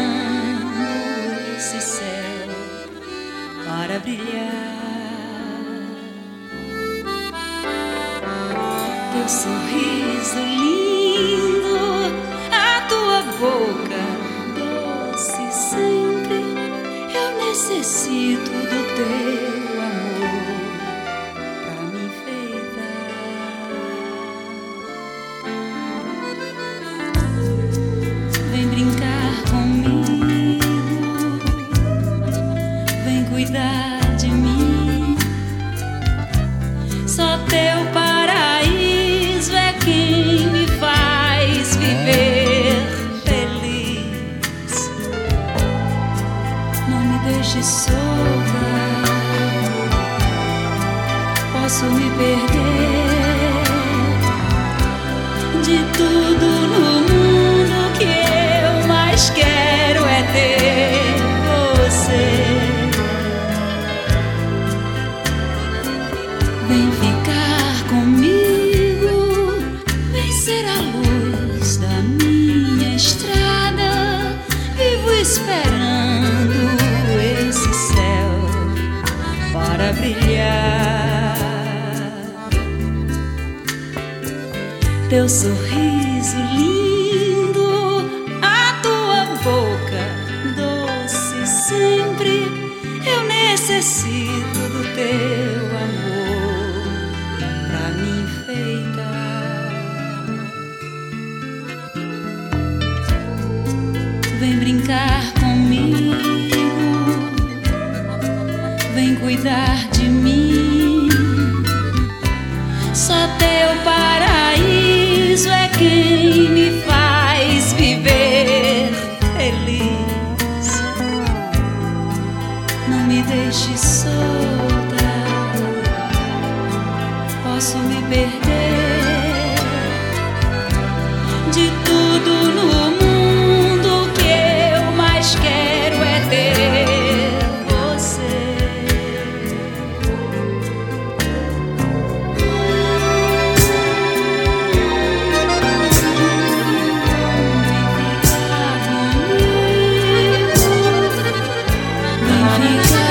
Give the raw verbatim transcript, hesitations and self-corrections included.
esse céu para brilhar. Teu sorriso lindo, a tua boca doce sempre. Eu necessito do teu amor pra me enfeitar. Vem brincar comigo, vem cuidar de mim. Só teu paraíso é quem me faz viver feliz. Não me deixe solta, posso me perder de tudo no mundo. Que eu mais quero é ter você. Vem ficar comigo, vem ser a luz da minha estrada. Vivo esperando esse céu para brilhar. Teu sorriso lindo, a tua boca doce sempre. Eu necessito do teu amor pra me enfeitar. Vem brincar comigo, vem cuidar de mim. Só teu paraíso é quem me faz viver feliz. Não me deixe solta, posso me perder de tudo no mundo. Que eu mais quero é ter você. Vem ficar comigo, vem ficar